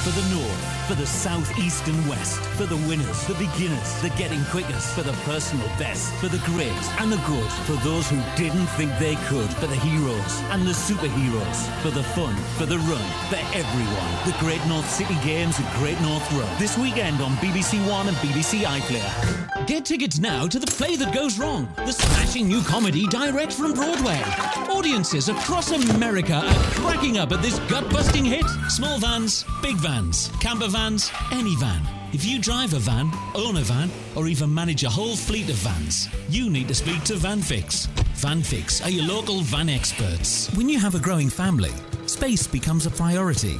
For the north, for the south, east and west, for the winners, the beginners, the getting quickest, for the personal best, for the great and the good, for those who didn't think they could, for the heroes and the superheroes, for the fun, for the run, for everyone. The Great North City Games at Great North Run. This weekend on BBC One and BBC iPlayer. Get tickets now to The Play That Goes Wrong, the smashing new comedy direct from Broadway. Audiences across America are cracking up at this gut-busting hit. Small vans, big vans, camper vans, any van. If you drive a van, own a van, or even manage a whole fleet of vans, you need to speak to VanFix. VanFix are your local van experts. When you have a growing family, space becomes a priority.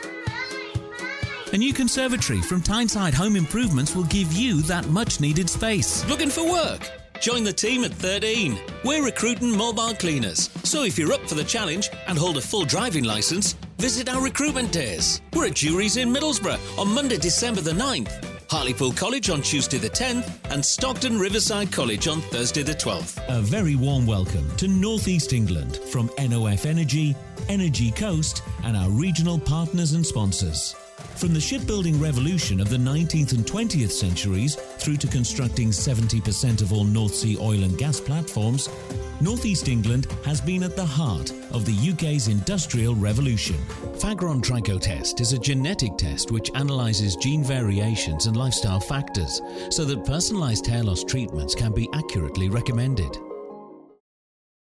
A new conservatory from Tyneside Home Improvements will give you that much-needed space. Looking for work? Join the team at 13. We're recruiting mobile cleaners. So if you're up for the challenge and hold a full driving licence, visit our recruitment days. We're at Juries in Middlesbrough on Monday, December the 9th, Hartlepool College on Tuesday the 10th, and Stockton Riverside College on Thursday the 12th. A very warm welcome to North East England from NOF Energy, Energy Coast, and our regional partners and sponsors. From the shipbuilding revolution of the 19th and 20th centuries through to constructing 70% of all North Sea oil and gas platforms, North East England has been at the heart of the UK's industrial revolution. Fagron Trichotest is a genetic test which analyses gene variations and lifestyle factors so that personalised hair loss treatments can be accurately recommended.